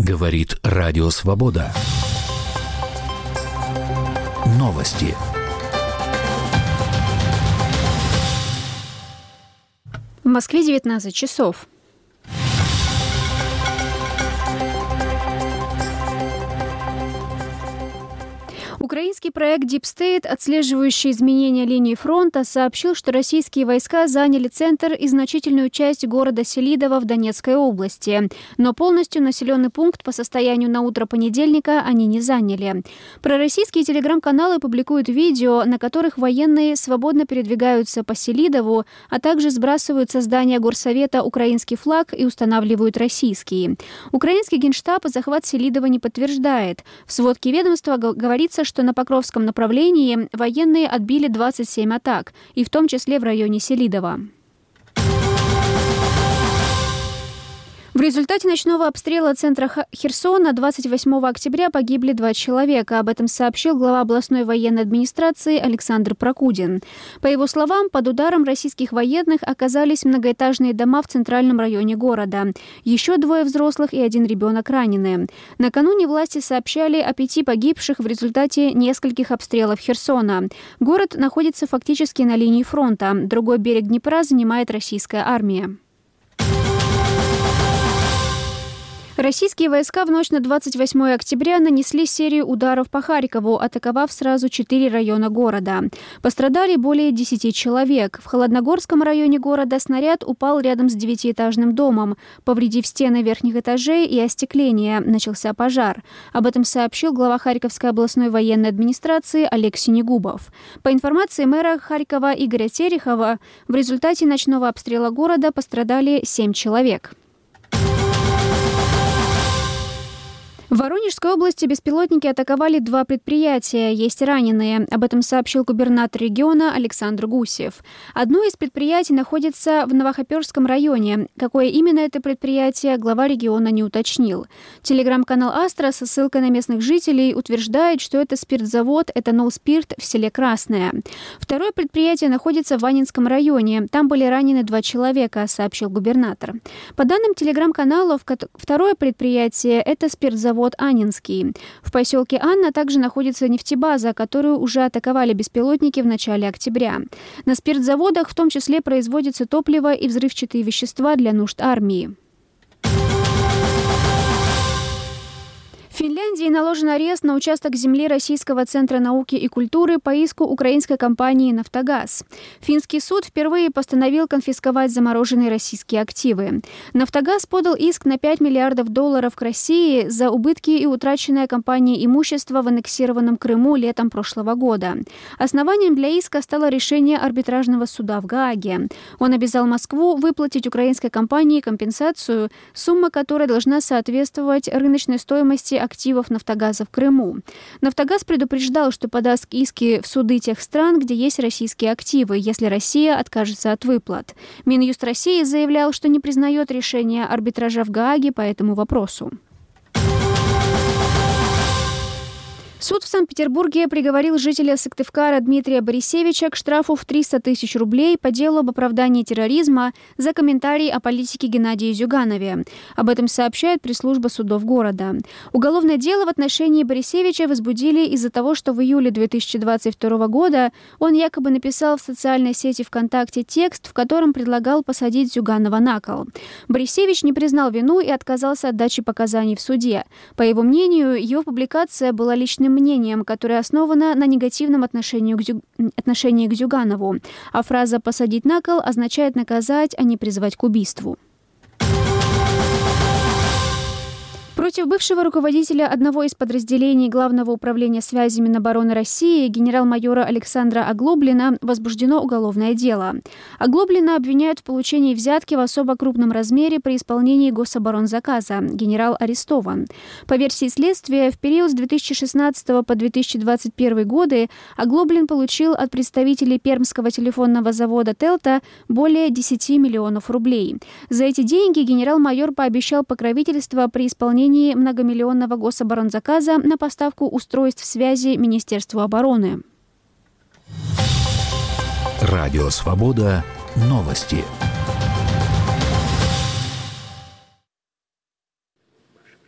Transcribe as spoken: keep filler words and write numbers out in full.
Говорит Радио Свобода. Новости. В Москве девятнадцать часов. Украинский проект Deep State, отслеживающий изменения линии фронта, сообщил, что российские войска заняли центр и значительную часть города Селидово в Донецкой области. Но полностью населенный пункт по состоянию на утро понедельника они не заняли. Пророссийские телеграм-каналы публикуют видео, на которых военные свободно передвигаются по Селидову, а также сбрасывают со здания горсовета украинский флаг и устанавливают российский. Украинский генштаб захват Селидова не подтверждает. В сводке ведомства говорится, что на Покровском направлении военные отбили двадцать семь атак, и в том числе в районе Селидова. В результате ночного обстрела центра Херсона двадцать восьмого октября погибли два человека. Об этом сообщил глава областной военной администрации Александр Прокудин. По его словам, под ударом российских военных оказались многоэтажные дома в центральном районе города. Еще двое взрослых и один ребенок ранены. Накануне власти сообщали о пяти погибших в результате нескольких обстрелов Херсона. Город находится фактически на линии фронта. Другой берег Днепра занимает российская армия. Российские войска в ночь на двадцать восьмое октября нанесли серию ударов по Харькову, атаковав сразу четыре района города. Пострадали более десяти человек. В Холодногорском районе города снаряд упал рядом с девятиэтажным домом, повредив стены верхних этажей и остекление. Начался пожар. Об этом сообщил глава Харьковской областной военной администрации Олег Синегубов. По информации мэра Харькова Игоря Терехова, в результате ночного обстрела города пострадали семь человек. В Воронежской области беспилотники атаковали два предприятия. Есть раненые. Об этом сообщил губернатор региона Александр Гусев. Одно из предприятий находится в Новохоперском районе. Какое именно это предприятие, глава региона не уточнил. Телеграм-канал «Астра» со ссылкой на местных жителей утверждает, что это спиртзавод «Этанол-Спирт» в селе Красное. Второе предприятие находится в Аннинском районе. Там были ранены два человека, сообщил губернатор. По данным телеграм-каналов, второе предприятие – это спиртзавод Аннинский. В поселке Анна также находится нефтебаза, которую уже атаковали беспилотники в начале октября. На спиртзаводах в том числе производится топливо и взрывчатые вещества для нужд армии. В Финляндии наложен арест на участок земли Российского центра науки и культуры по иску украинской компании «Нафтогаз». Финский суд впервые постановил конфисковать замороженные российские активы. «Нафтогаз» подал иск на пять миллиардов долларов к России за убытки и утраченное компанией имущество в аннексированном Крыму летом прошлого года. Основанием для иска стало решение арбитражного суда в Гааге. Он обязал Москву выплатить украинской компании компенсацию, сумма которой должна соответствовать рыночной стоимости активов «Нафтогаза» в Крыму. «Нафтогаз» предупреждал, что подаст иски в суды тех стран, где есть российские активы, если Россия откажется от выплат. Минюст России заявлял, что не признает решение арбитража в Гааге по этому вопросу. Суд в Санкт-Петербурге приговорил жителя Сыктывкара Дмитрия Борисевича к штрафу в триста тысяч рублей по делу об оправдании терроризма за комментарий о политике Геннадия Зюганове. Об этом сообщает пресс-служба судов города. Уголовное дело в отношении Борисевича возбудили из-за того, что в июле две тысячи двадцать второго года он якобы написал в социальной сети ВКонтакте текст, в котором предлагал посадить Зюганова на кол. Борисевич не признал вину и отказался от дачи показаний в суде. По его мнению, его публикация была личным мнением, которое основано на негативном отношении к, Зю... отношении к Зюганову, а фраза «посадить на кол» означает наказать, а не призвать к убийству. Против бывшего руководителя одного из подразделений Главного управления связи Минобороны России генерал-майора Александра Оглоблина возбуждено уголовное дело. Оглоблина обвиняют в получении взятки в особо крупном размере при исполнении гособоронзаказа. Генерал арестован. По версии следствия, в период с две тысячи шестнадцатого по две тысячи двадцать первый годы Оглоблин получил от представителей Пермского телефонного завода «Телта» более десяти миллионов рублей. За эти деньги генерал-майор пообещал покровительство при исполнении многомиллионного гособоронзаказа на поставку устройств связи Министерству обороны. Радио Свобода. Новости.